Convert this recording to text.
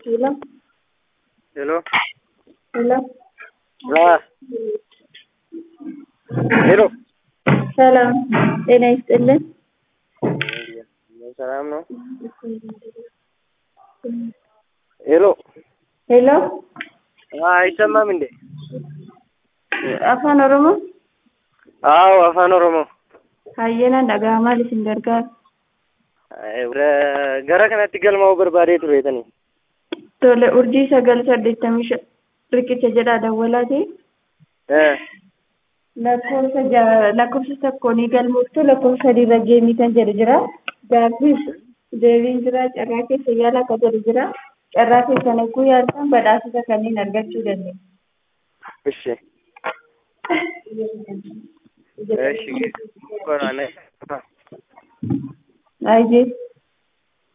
Hello, Hello. hello. Ah, hello. ሰላም ጤና ይስጥልን። ሰላም ነው። ሄሎ ሄሎ አይሰማም እንዴ? afaan oromoo አዎ አፋን ኦሮሞ hayyana dhaga'amaa isin gargaara. gara kanatti galmaa'uu barbaadee tureetani. Tole urjii 985 riqicha jedhaa dawwalaati. lakkoofsa tokkoon galmooftu lakkoofsa sadiirra geemii kan jedhu jira. Gaaffiif deebiin jira. Carraa keessa yaala akka jedhu jira. Carraa keessan eeguu yaaltan badhaasota kanneen argachuu dandeenya. እሺ እሺ ቆራኔ Aayjee.